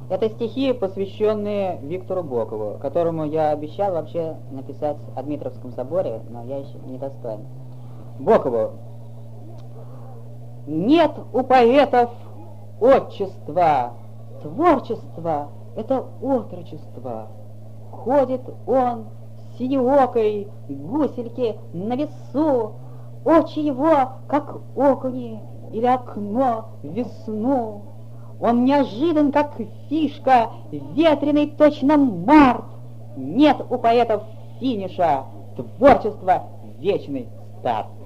Это стихи, посвященные Виктору Бокову, которому я обещал вообще написать о Дмитровском соборе, но я еще не достоин. Бокову. Нет у поэтов отчества, творчество — это отрочество. Ходит он синеокой гусельки на весу, очи его, как окуни или окно в весну. Он неожидан, как фишка, ветреный точно март. Нет у поэтов финиша, творчество — вечный старт.